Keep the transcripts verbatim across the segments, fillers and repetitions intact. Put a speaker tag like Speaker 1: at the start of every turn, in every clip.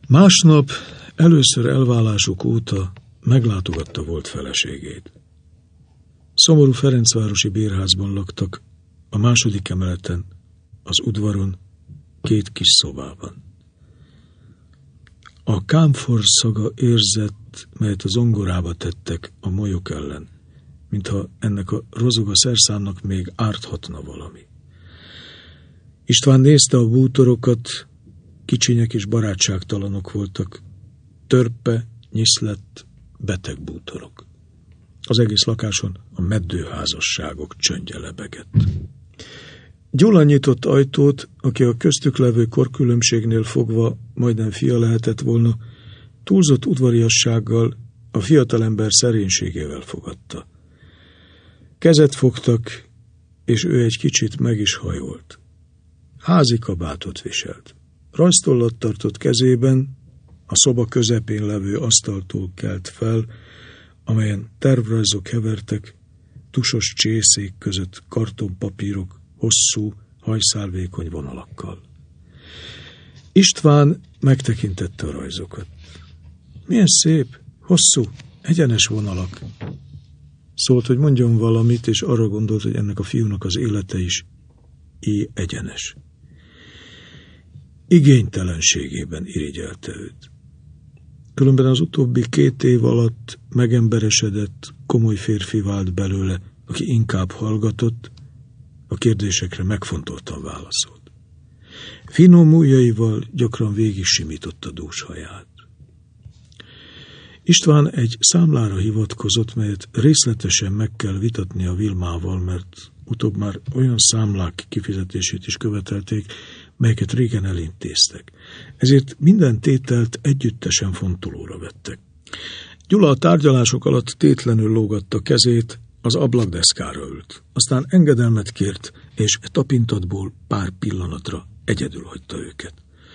Speaker 1: Másnap, először elválásuk óta meglátogatta volt feleségét. Szomorú ferencvárosi bérházban laktak, a második emeleten, az udvaron, két kis szobában. A kámfor szaga érzett, melyet a zongorába tettek a molyok ellen, mintha ennek a rozoga szerszámnak még árthatna valami. István nézte a bútorokat, kicsinyek és barátságtalanok voltak, törpe, nyiszlett, beteg bútorok. Az egész lakáson a meddőházasságok csöndje lebegett. Gyula nyitott ajtót, aki a köztük levő korkülönbségnél fogva majdnem fia lehetett volna, túlzott udvariassággal, a fiatalember szerénységével fogadta. Kezet fogtak, és ő egy kicsit meg is hajolt. Házi kabátot viselt. Rajztollat tartott kezében, a szoba közepén levő asztaltól kelt fel, amelyen tervrajzok hevertek, tusos csészék között kartonpapírok, hosszú, hajszálvékony vonalakkal. István megtekintette a rajzokat. Milyen szép, hosszú, egyenes vonalak. Szólt, hogy mondjon valamit, és arra gondolt, hogy ennek a fiúnak az élete is így egyenes. Igénytelenségében irigyelte őt. Különben az utóbbi két év alatt megemberesedett, komoly férfi vált belőle, aki inkább hallgatott, a kérdésekre megfontoltan válaszolt. Finom ujjaival gyakran végig simította dús haját. István egy számlára hivatkozott, melyet részletesen meg kell vitatni a Vilmával, mert utóbb már olyan számlák kifizetését is követelték, melyeket régen elintéztek. Ezért minden tételt együttesen fontolóra vettek. Gyula a tárgyalások alatt tétlenül lógatta kezét, az ablakdeszkára ült. Aztán engedelmet kért, és tapintatból pár pillanatra egyedül hagyta őket.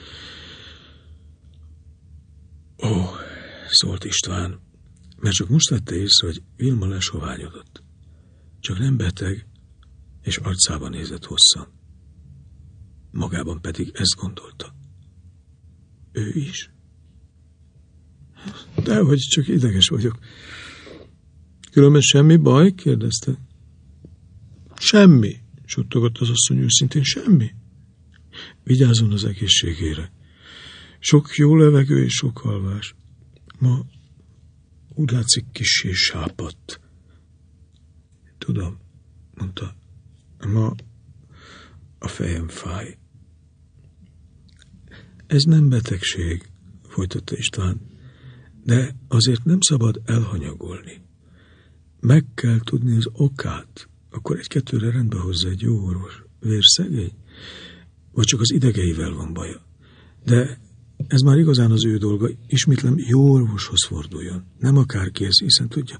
Speaker 1: Ó, szólt István, mert csak most vette észre, hogy Vilma lesoványodott. Csak nem beteg, és arcába nézett hosszan. Magában pedig ezt gondolta. Ő is? Dehogy csak ideges vagyok. Különben semmi baj? Kérdezte. Semmi, suttogott az asszony őszintén, semmi. Vigyázzon az egészségére. Sok jó levegő és sok alvás. Ma úgy látszik kissé sápadt. Tudom, mondta. Ma a fejem fáj. Ez nem betegség, folytatta István, de azért nem szabad elhanyagolni. Meg kell tudni az okát, akkor egy-kettőre rendbe hozza egy jó orvos. Vérszegény? Vagy csak az idegeivel van baja? De ez már igazán az ő dolga, ismétlem, jó orvoshoz forduljon. Nem akárkihez, hiszen tudja.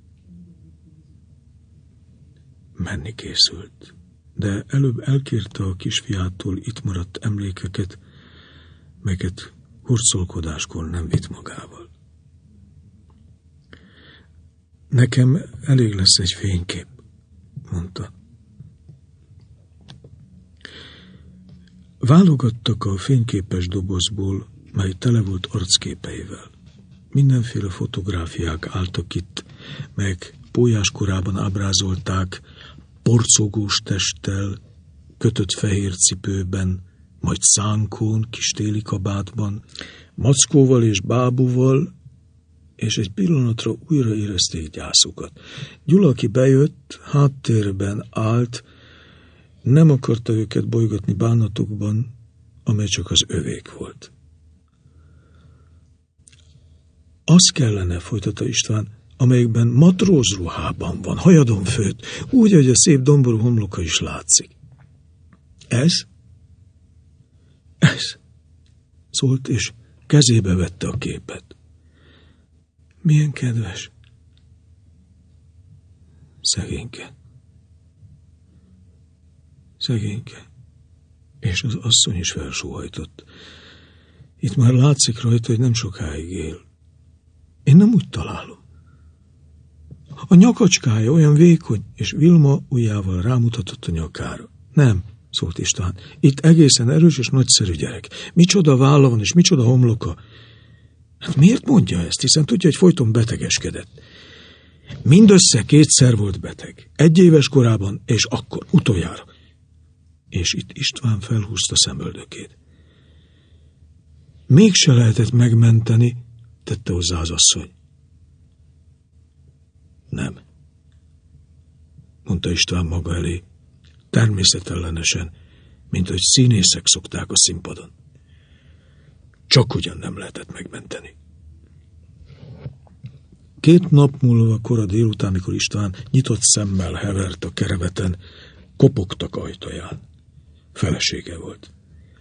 Speaker 1: Menni készült, de előbb elkérte a kisfiától itt maradt emlékeket, melyeket hurcolkodáskor nem vitt magával. Nekem elég lesz egy fénykép, mondta. Válogattak a fényképes dobozból, mely tele volt arcképeivel. Mindenféle fotográfiák álltak itt, melyek pólyás korában ábrázolták porcogós testtel, kötött fehér cipőben, majd szánkón, kis téli kabátban, mackóval és bábúval, és egy pillanatra újra érezték gyászukat. Gyula, aki bejött, háttérben állt, nem akarta őket bolygatni bánatukban, amely csak az övék volt. Az kellene, folytatta István, amelyikben matrózruhában van, hajadon főtt, úgy, hogy a szép domború homloka is látszik. Ez? Ez, szólt, és kezébe vette a képet. Milyen kedves. Szegényke. Szegényke. És az asszony is felsóhajtott. Itt már látszik rajta, hogy nem sokáig él. Én nem úgy találom. A nyakacskája olyan vékony, és Vilma ujjával rámutatott a nyakára. Nem, szólt István. Itt egészen erős és nagyszerű gyerek. Micsoda válla van, és micsoda homloka. Hát miért mondja ezt, hiszen tudja, hogy folyton betegeskedett. Mindössze kétszer volt beteg. Egy éves korában, és akkor, utoljára. És itt István felhúzta szemöldökét. Mégse lehetett megmenteni, tette hozzá az asszony. Nem, mondta István maga elé, természetellenesen, mint hogy színészek szokták a színpadon. Csak ugyan nem lehetett megmenteni. Két nap múlva kora délután, mikor István nyitott szemmel hevert a kereveten, kopogtak ajtaján. Felesége volt.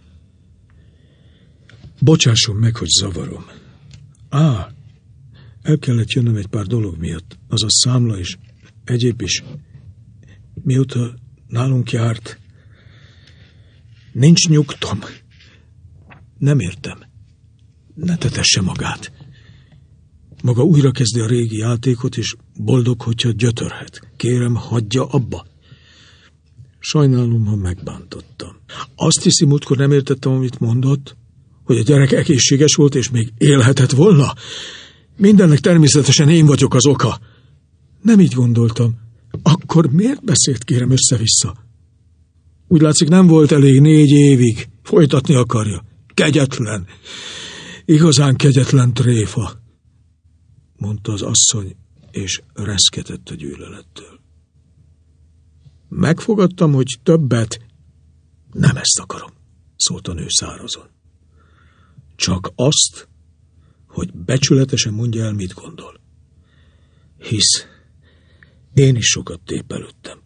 Speaker 1: Bocsásson meg, hogy zavarom. Á, el kellett jönnöm egy pár dolog miatt, azaz számla is, egyéb is. Mióta nálunk járt, nincs nyugtom. Nem értem. Ne tetesse magát. Maga újra kezdi a régi játékot, és boldog, hogyha gyötörhet. Kérem, hagyja abba. Sajnálom, ha megbántottam. Azt hiszi, múltkor nem értettem, amit mondott, hogy a gyerek egészséges volt, és még élhetett volna? Mindennek természetesen én vagyok az oka. Nem így gondoltam. Akkor miért beszélt, kérem, össze-vissza? Úgy látszik, nem volt elég négy évig. Folytatni akarja. Kegyetlen. Igazán kegyetlen tréfa, mondta az asszony, és reszketett a gyűlölettől. Megfogadtam, hogy többet nem ezt akarom, szólt a nő szárazon. Csak azt, hogy becsületesen mondja el, mit gondol. Hisz én is sokat tépelődtem.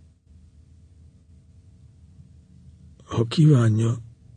Speaker 1: Ha kívánja,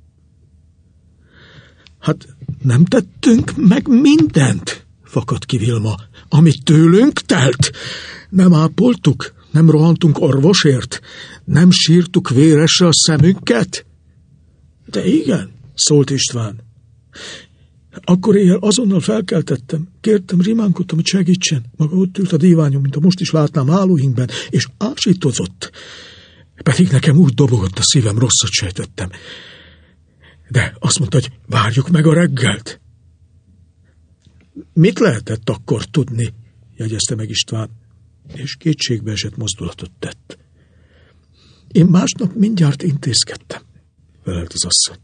Speaker 1: hát nem tettünk meg mindent, fakadt ki Vilma, amit tőlünk telt. Nem ápoltuk, nem rohantunk orvosért, nem sírtuk véresre a szemünket. De igen, szólt István. Akkor éjjel azonnal felkeltettem, kértem, rimánkodtam, hogy segítsen. Maga ott ült a díványon, mint a most is látnám hálóinkben, és ásítozott. Pedig nekem úgy dobogott a szívem, rosszat sejtettem. De azt mondta, hogy várjuk meg a reggelt. Mit lehetett akkor tudni? Jegyezte meg István, és kétségbe esett mozdulatot tett. Én másnap mindjárt intézkedtem, felelt az asszony.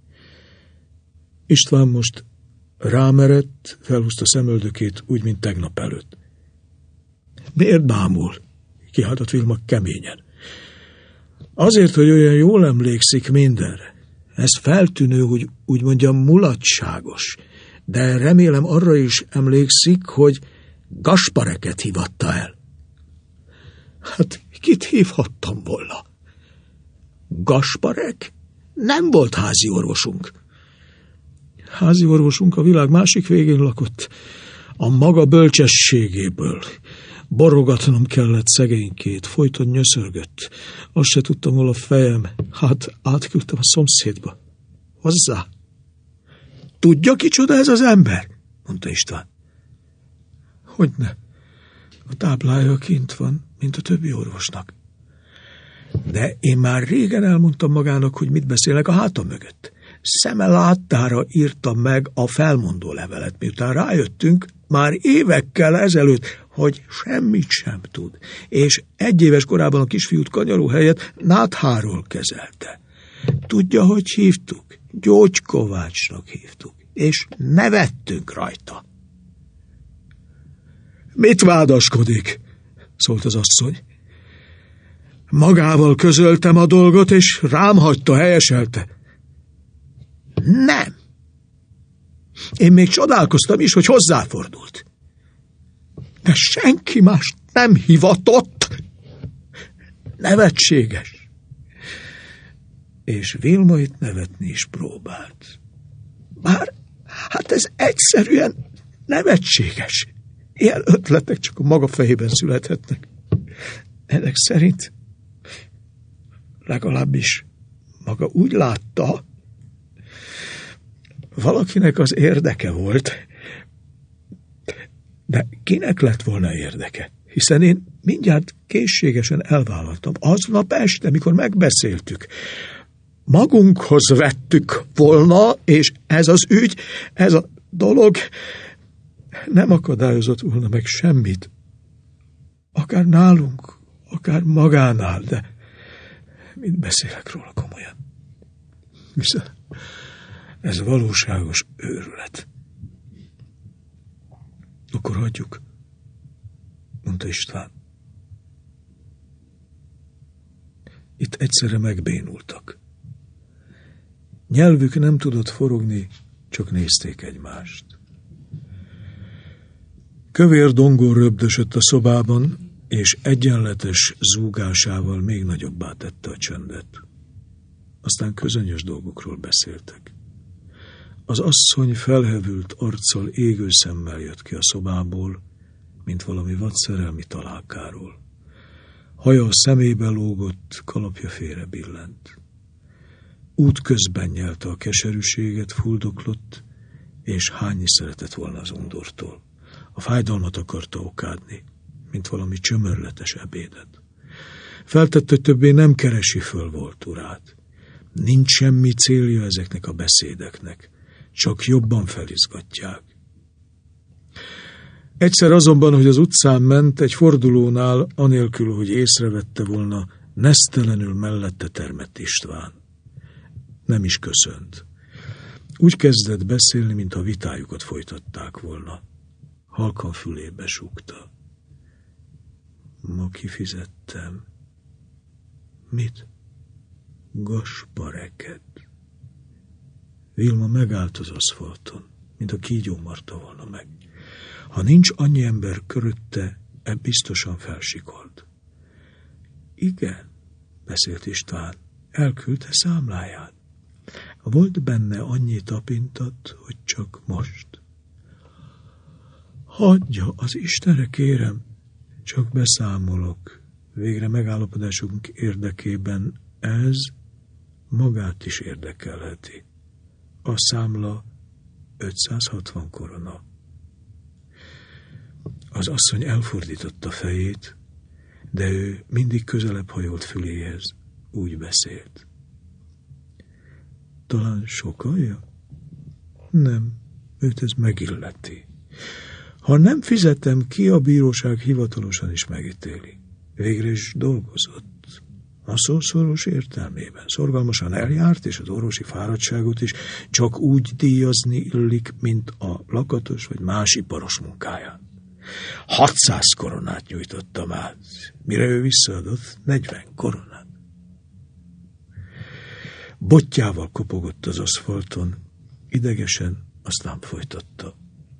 Speaker 1: István most rámerett, felhúzta szemöldökét, úgy, mint tegnap előtt. Miért bámul? Kiáltott Vilma keményen. Azért, hogy olyan jól emlékszik mindenre. Ez feltűnő, hogy úgy mondjam, mulatságos. De remélem arra is emlékszik, hogy Gaspareket hívatta el. Hát kit hívhattam volna? Gasparek? Nem volt házi orvosunk. Házi orvosunk a világ másik végén lakott. A maga bölcsességéből. Borogatnom kellett szegénykét, folyton nyöszörgött. Azt se tudtam, hol a fejem. Hát átküldtem a szomszédba. Hozzá. Tudja, kicsoda ez az ember? Mondta István. Hogyne? A táblája kint van, mint a többi orvosnak. De én már régen elmondtam magának, hogy mit beszélek a hátam mögött. Szeme láttára írtam meg a felmondó levelet, miután rájöttünk már évekkel ezelőtt, hogy semmit sem tud, és egy éves korában a kisfiút kanyaró helyett nátháról kezelte. Tudja, hogy hívtuk? Gyógykovácsnak hívtuk, és nevettünk rajta. Mit vádaskodik? Szólt az asszony. Magával közöltem a dolgot, és rám hagyta, helyeselte. Nem. Én még csodálkoztam is, hogy hozzáfordult. De senki más nem hivatott. Nevetséges. És Vilma itt nevetni is próbált. Bár, hát ez egyszerűen nevetséges. Ilyen ötletek csak a maga fejében születhetnek. Ennek szerint legalábbis maga úgy látta, valakinek az érdeke volt, de kinek lett volna érdeke? Hiszen én mindjárt készségesen elvállaltam. Aznap este, mikor megbeszéltük, magunkhoz vettük volna, és ez az ügy, ez a dolog nem akadályozott volna meg semmit. Akár nálunk, akár magánál, de mit beszélek róla komolyan? Viszont ez valóságos őrület. Akkor hagyjuk, mondta István. Itt egyszerre megbénultak. Nyelvük nem tudott forogni, csak nézték egymást. Kövér dongor röbdösött a szobában, és egyenletes zúgásával még nagyobbá tette a csöndet. Aztán közönyös dolgokról beszéltek. Az asszony felhevült arccal, égő szemmel jött ki a szobából, mint valami vadszerelmi találkáról. Haja a szemébe lógott, kalapja félre billent. Útközben nyelte a keserűséget, fuldoklott, és hányni szeretett volna az undortól. A fájdalmat akarta okádni, mint valami csömörletes ebédet. Feltett, hogy többé nem keresi föl volt urát. Nincs semmi célja ezeknek a beszédeknek, csak jobban felizgatják. Egyszer azonban, hogy az utcán ment, egy fordulónál, anélkül, hogy észrevette volna, nesztelenül mellette termett István. Nem is köszönt. Úgy kezdett beszélni, mintha vitájukat folytatták volna. Halkan fülébe súgta. Ma kifizettem. Mit? Gaspareket. Vilma megállt az aszfalton, mint a kígyó marta volna meg. Ha nincs annyi ember körötte, ebb biztosan felsikolt. Igen, beszélt István, elküldte számláját. Volt benne annyi tapintat, hogy csak most. Hagyja, az Istenre kérem, csak beszámolok. Végre megállapodásunk érdekében ez magát is érdekelheti. A számla ötszázhatvan korona. Az asszony elfordította fejét, de ő mindig közelebb hajolt füléhez, úgy beszélt. Talán sokalja? Nem, őt ez megilleti. Ha nem fizetem ki, a bíróság hivatalosan is megítéli. Végre is dolgozott. A szószoros értelmében szorgalmasan eljárt, és az orvosi fáradtságot is csak úgy díjazni illik, mint a lakatos vagy más iparos munkáját. hatszáz koronát nyújtottam át, mire ő visszaadott negyven koronát. Botjával kopogott az aszfalton, idegesen, aztán folytatta.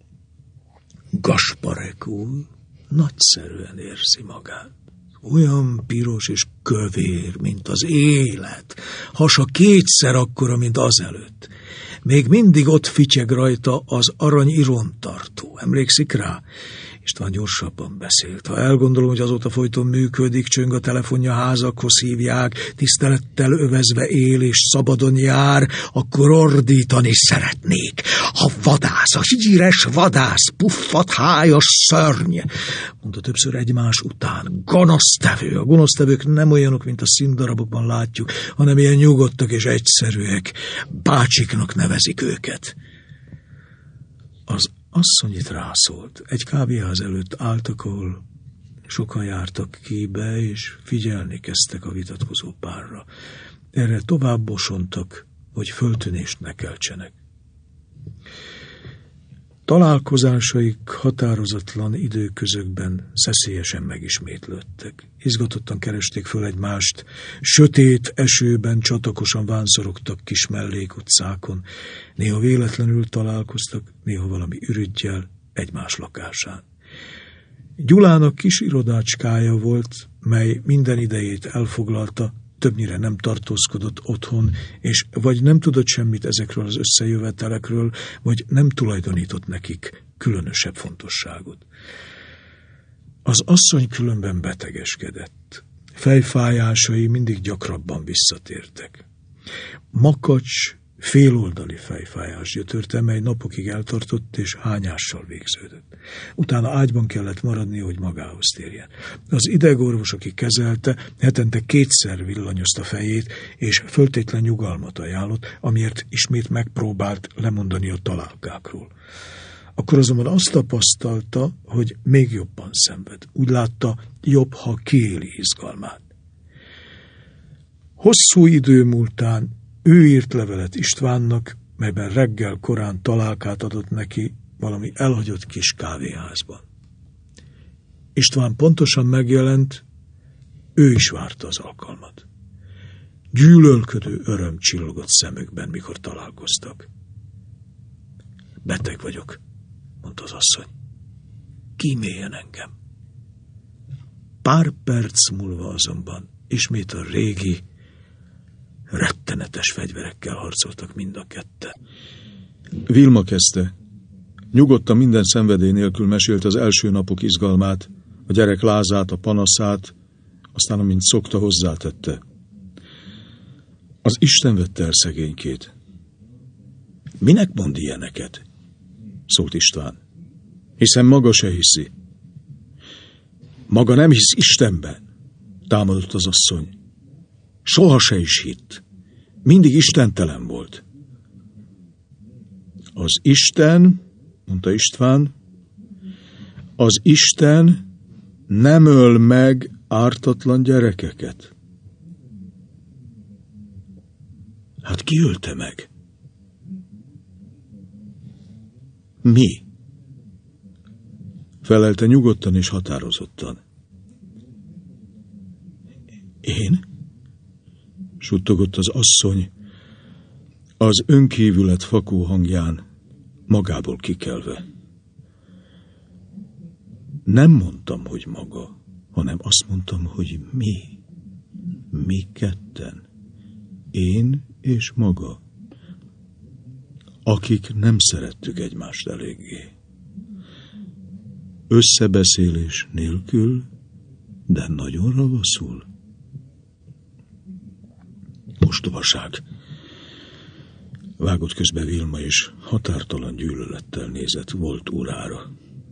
Speaker 1: Gasparek úr nagyszerűen érzi magát. Olyan piros és kövér, mint az élet, hasa kétszer akkora, mint azelőtt. Még mindig ott fityeg rajta az arany irontartó. Emlékszik rá? István gyorsabban beszélt. Ha elgondolom, hogy azóta folyton működik, csöng a telefonja, házakhoz hívják, tisztelettel övezve él és szabadon jár, akkor ordítani szeretnék. A vadász, a híres vadász, puffat, hájas szörny, mondta többször egymás után. Gonosztevő. A gonosztevők nem olyanok, mint a színdarabokban látjuk, hanem ilyen nyugodtak és egyszerűek. Bácsiknak nevezik őket. Az asszony itt rászólt. Egy kávéház előtt álltak, ahol sokan jártak ki be, és figyelni kezdtek a vitatkozó párra. Erre tovább bosontak, hogy föltűnést ne keltsenek. Találkozásaik határozatlan időközökben szeszélyesen megismétlődtek. Izgatottan keresték föl egymást, sötét esőben csatakosan vánszorogtak kis mellékutcákon, néha véletlenül találkoztak, néha valami ürüggyel egymás lakásán. Gyulának kis irodácskája volt, mely minden idejét elfoglalta, többnyire nem tartózkodott otthon, és vagy nem tudott semmit ezekről az összejövetelekről, vagy nem tulajdonított nekik különösebb fontosságot. Az asszony különben betegeskedett. Fejfájásai mindig gyakrabban visszatértek. Makacs féloldali fejfájás gyötörte, mely napokig eltartott és hányással végződött. Utána ágyban kellett maradni, hogy magához térjen. Az idegorvos, aki kezelte, hetente kétszer villanyozta fejét, és föltétlen nyugalmat ajánlott, amiért ismét megpróbált lemondani a találkákról. Akkor azonban azt tapasztalta, hogy még jobban szenved. Úgy látta, jobb, ha kiéli izgalmát. Hosszú idő múltán ő írt levelet Istvánnak, melyben reggel korán találkát adott neki valami elhagyott kis kávéházban. István pontosan megjelent, ő is várta az alkalmat. Gyűlölködő öröm csillogott szemükben, mikor találkoztak. Beteg vagyok, mondta az asszony. Kíméljen engem. Pár perc múlva azonban ismét a régi, rettenetes fegyverekkel harcoltak mind a ketten.
Speaker 2: Vilma kezdte. Nyugodtan, minden szenvedély nélkül mesélt az első napok izgalmát, a gyerek lázát, a panaszát, aztán, amint szokta, hozzátette. Az Isten vette el szegénykét.
Speaker 1: Minek mond ilyeneket?
Speaker 2: Szólt István. Hiszen maga se hiszi.
Speaker 1: Maga nem hisz Istenben, támadott az asszony. Soha se is hitt. Mindig istentelen volt.
Speaker 2: Az Isten, mondta István, az Isten nem öl meg ártatlan gyerekeket.
Speaker 1: Hát ki ölte meg?
Speaker 2: Mi? Felelte nyugodtan és határozottan.
Speaker 1: Én?
Speaker 2: Suttogott az asszony, az önkívület fakó hangján, magából kikelve. Nem mondtam, hogy maga, hanem azt mondtam, hogy mi. Mi ketten. Én és maga. Akik nem szerettük egymást eléggé. Összebeszélés nélkül, de nagyon ravaszul.
Speaker 1: Ostobaság. Vágott közbe Vilma, és határtalan gyűlölettel nézett volt urára.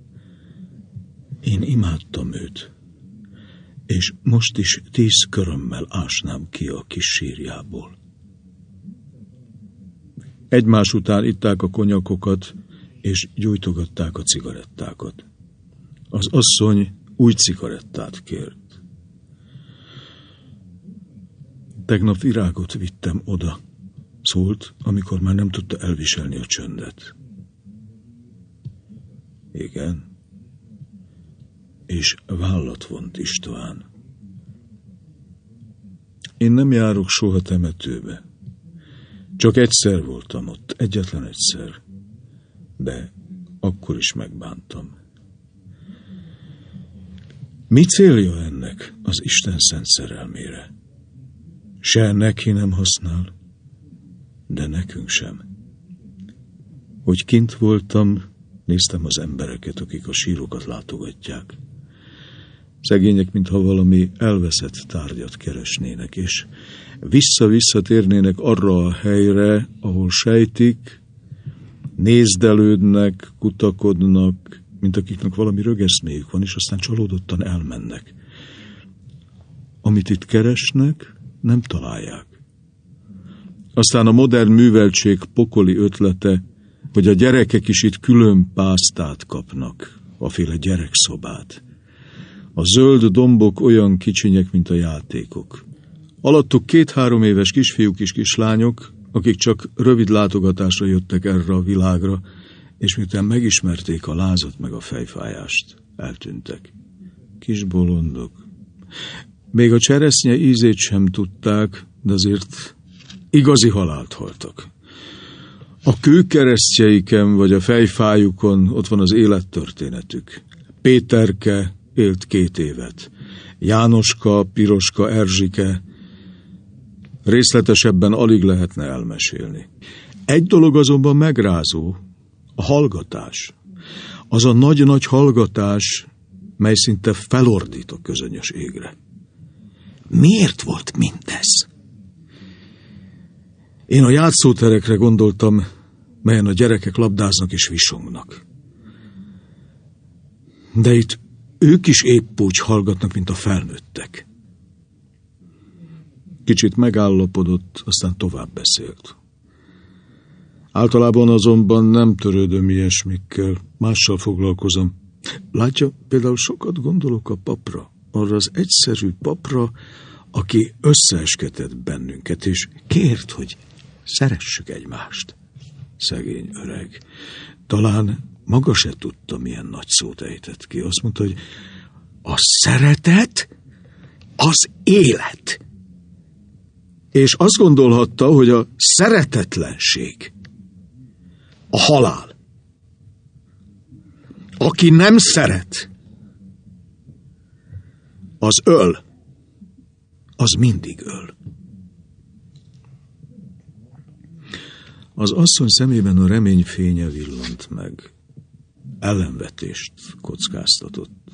Speaker 1: Én imádtam őt, és most is tíz körömmel ásnám ki a kis sírjából.
Speaker 2: Egymás után itták a konyakokat, és gyújtogatták a cigarettákat. Az asszony új cigarettát kért. Tegnap virágot vittem oda, szólt, amikor már nem tudta elviselni a csöndet.
Speaker 1: Igen. És vállat vont István.
Speaker 2: Én nem járok soha temetőbe. Csak egyszer voltam ott, egyetlen egyszer. De akkor is megbántam. Mi célja ennek az Isten szent szerelmére? Se neki nem használ, de nekünk sem. Hogy kint voltam, néztem az embereket, akik a sírokat látogatják. Szegények, mintha valami elveszett tárgyat keresnének, és vissza-vissza térnének arra a helyre, ahol sejtik, nézdelődnek, kutakodnak, mint akiknek valami rögeszméjük van, és aztán csalódottan elmennek. Amit itt keresnek, nem találják. Aztán a modern műveltség pokoli ötlete, hogy a gyerekek is itt külön pásztát kapnak, aféle gyerekszobát. A zöld dombok olyan kicsinyek, mint a játékok. Alattuk két-három éves kisfiúk és kislányok, akik csak rövid látogatásra jöttek erre a világra, és miután megismerték a lázat meg a fejfájást, eltűntek. Kis bolondok. Még a cseresznye ízét sem tudták, de azért igazi halált haltak. A kőkeresztjeiken vagy a fejfájukon ott van az élettörténetük. Péterke élt két évet. Jánoska, Piroska, Erzsike. Részletesebben alig lehetne elmesélni. Egy dolog azonban megrázó, a hallgatás. Az a nagy-nagy hallgatás, mely szinte felordít a közönyös égre.
Speaker 1: Miért volt mindez? Én a játszóterekre gondoltam, melyen a gyerekek labdáznak és visongnak. De itt ők is épp úgy hallgatnak, mint a felnőttek. Kicsit megállapodott, aztán tovább beszélt. Általában azonban nem törődöm ilyesmikkel, mással foglalkozom. Látja, például sokat gondolok a papra, arra az egyszerű papra, aki összeesketett bennünket, és kért, hogy szeressük egymást. Szegény öreg. Talán maga se tudta, milyen nagy szót ejtett ki. Azt mondta, hogy a szeretet az élet. És azt gondolhatta, hogy a szeretetlenség a halál. Aki nem szeret, az öl, az mindig öl. Az asszony szemében a remény fénye villant meg. Ellenvetést kockáztatott.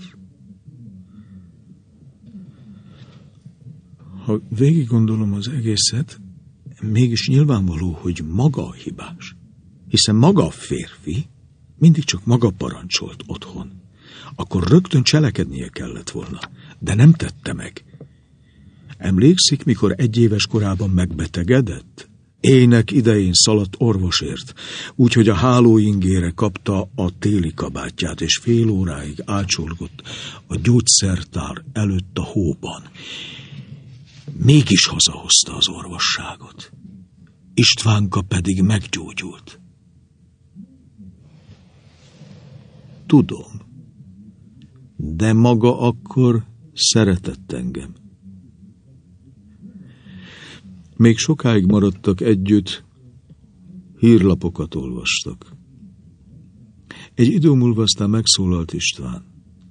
Speaker 1: Ha végig gondolom az egészet, mégis nyilvánvaló, hogy maga a hibás. Hiszen maga a férfi mindig csak maga parancsolt otthon. Akkor rögtön cselekednie kellett volna, de nem tette meg. Emlékszik, mikor egy éves korában megbetegedett? Ének idején szaladt orvosért, úgyhogy a hálóingére kapta a téli kabátját, és fél óráig ácsolgott a gyógyszertár előtt a hóban. Mégis hazahozta az orvosságot. Istvánka pedig meggyógyult. Tudom, de maga akkor szeretett engem. Még sokáig maradtak együtt, hírlapokat olvastak. Egy idő múlva aztán megszólalt István.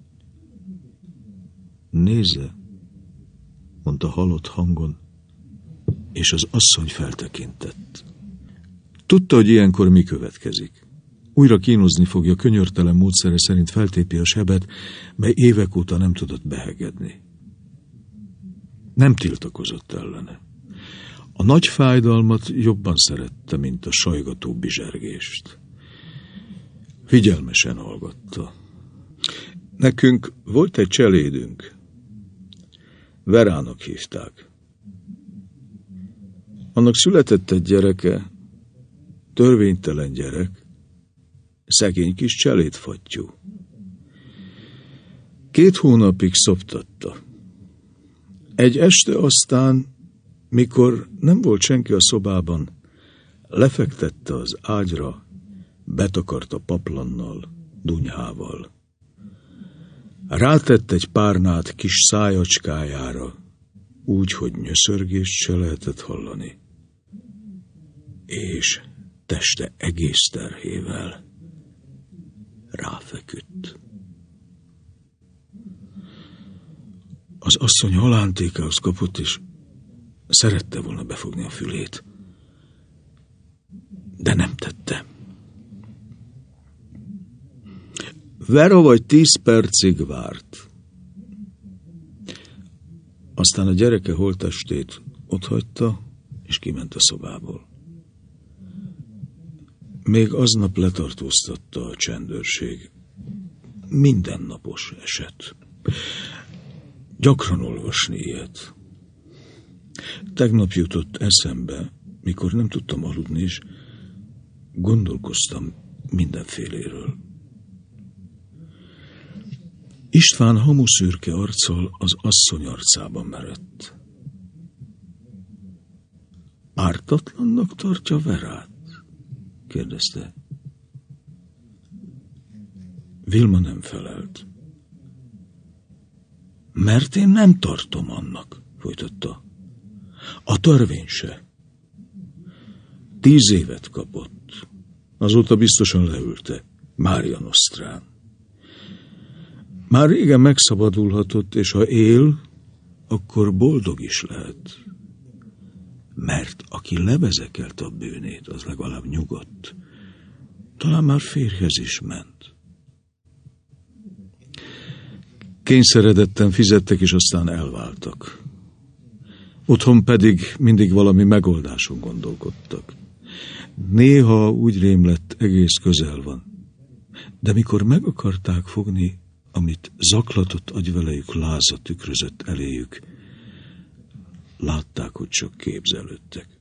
Speaker 1: Nézze, mondta halott hangon, és az asszony feltekintett. Tudta, hogy ilyenkor mi következik. Újra kínozni fogja, könyörtelen módszere szerint feltépi a sebet, mely évek óta nem tudott behegedni. Nem tiltakozott ellene. A nagy fájdalmat jobban szerette, mint a sajgató bizsergést. Figyelmesen hallgatta. Nekünk volt egy cselédünk. Verának hívták. Annak született egy gyereke, törvénytelen gyerek, szegény kis cselédfattyú. Két hónapig szoptatta. Egy este aztán, mikor nem volt senki a szobában, lefektette az ágyra, betakarta paplannal, dunyhával. Rátett egy párnát kis szájacskájára, úgy, hogy nyöszörgést se lehetett hallani. És teste egész terhével ráfeküdt. Az asszony halántékához kapott, és szerette volna befogni a fülét, de nem tette. Vera vagy tíz percig várt. Aztán a gyereke holttestét otthagyta, és kiment a szobából. Még aznap letartóztatta a csendőrség. Mindennapos eset. Gyakran olvasni ilyet. Tegnap jutott eszembe, mikor nem tudtam aludni, és gondolkoztam mindenféléről. István hamuszürke arccal az asszony arcába merett. Ártatlannak tartja Verát? Kérdezte. Vilma nem felelt. Mert én nem tartom annak, folytatta. A törvény se. Tíz évet kapott. Azóta biztosan leülte. Mária Nosztrán. Már régen megszabadulhatott, és ha él, akkor boldog is lehet. Mert aki levezekelte a bűnét, az legalább nyugodt. Talán már férjhez is ment. Kényszeredetten fizettek, és aztán elváltak.
Speaker 2: Otthon pedig mindig valami megoldáson gondolkodtak. Néha úgy rémlett, egész közel van. De mikor meg akarták fogni, amit zaklatott agyvelejük láza tükrözött eléjük, látták, hogy csak képzelődtek.